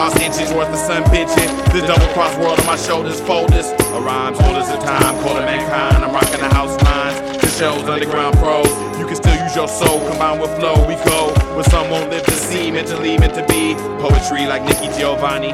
lost inches worth of sun pitching. The double cross world on my shoulders folders. A rhymes holders of time, quarter mankind. I'm rocking the house lines. The shows underground pros. You can still use your soul, combined with flow. We go where some won't live to see, mentally meant to be. Poetry like Nikki Giovanni.